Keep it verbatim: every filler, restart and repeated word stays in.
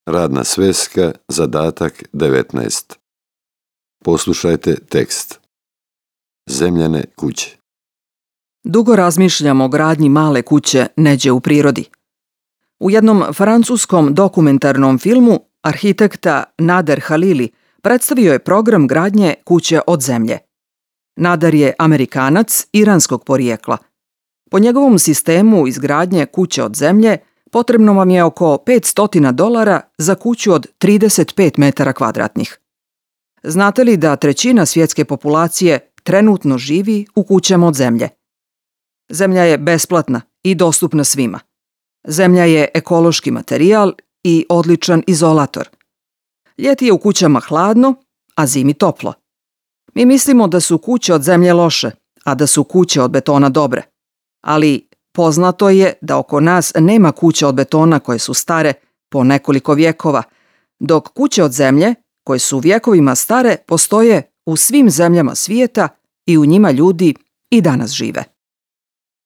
Radna sveska, zadatak devetnaest. Poslušajte tekst. Zemljane kuće. Dugo razmišljam o gradnji male kuće neđe u prirodi. U jednom francuskom dokumentarnom filmu arhitekta Nader Halili predstavio je program gradnje kuće od zemlje. Nader je Amerikanac iranskog porijekla. Po njegovom sistemu izgradnje kuće od zemlje potrebno vam je oko petsto dolara za kuću od trideset pet metara kvadratnih. Znate li da trećina svjetske populacije trenutno živi u kućama od zemlje? Zemlja je besplatna i dostupna svima. Zemlja je ekološki materijal i odličan izolator. Ljeti je u kućama hladno, a zimi toplo. Mi mislimo da su kuće od zemlje loše, a da su kuće od betona dobre. Ali poznato je da oko nas nema kuća od betona koje su stare po nekoliko vjekova, dok kuće od zemlje, koje su vjekovima stare, postoje u svim zemljama svijeta i u njima ljudi i danas žive.